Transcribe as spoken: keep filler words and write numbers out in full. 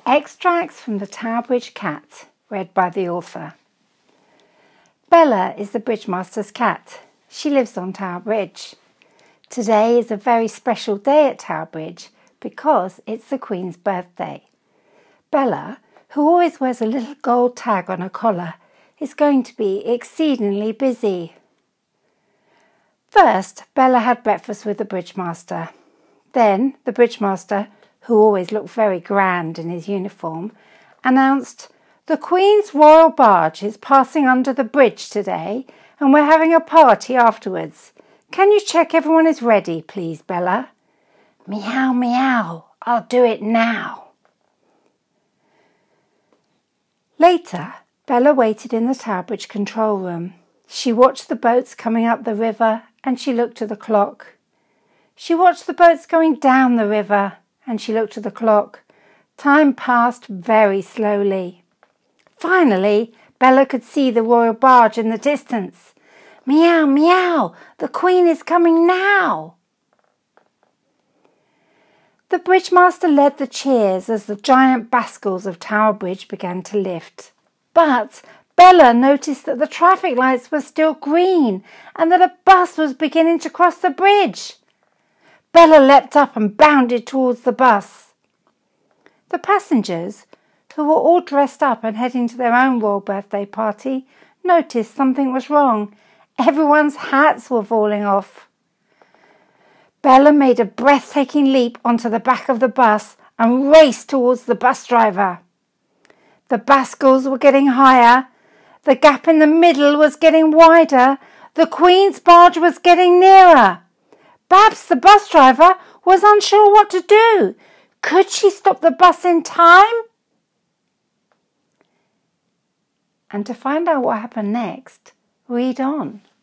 Extracts from The Tower Bridge Cat, read by the author. Bella is the Bridgemaster's cat. She lives on Tower Bridge. Today is a very special day at Tower Bridge because it's the Queen's birthday. Bella, who always wears a little gold tag on her collar, is going to be exceedingly busy. First, Bella had breakfast with the Bridgemaster. Then the Bridgemaster, who always looked very grand in his uniform, announced, "The Queen's royal barge is passing under the bridge today and we're having a party afterwards. Can you check everyone is ready, please, Bella?" "Meow, meow, I'll do it now." Later, Bella waited in the Tower Bridge control room. She watched the boats coming up the river and she looked at the clock. She watched the boats going down the river and she looked at the clock. Time passed very slowly. Finally, Bella could see the royal barge in the distance. "Meow, meow, the Queen is coming now." The Bridgemaster led the cheers as the giant bascles of Tower Bridge began to lift. But Bella noticed that the traffic lights were still green and that a bus was beginning to cross the bridge. Bella leapt up and bounded towards the bus. The passengers, who were all dressed up and heading to their own royal birthday party, noticed something was wrong. Everyone's hats were falling off. Bella made a breathtaking leap onto the back of the bus and raced towards the bus driver. The bascles were getting higher. The gap in the middle was getting wider. The Queen's barge was getting nearer. Babs, the bus driver, was unsure what to do. Could she stop the bus in time? And to find out what happened next, read on.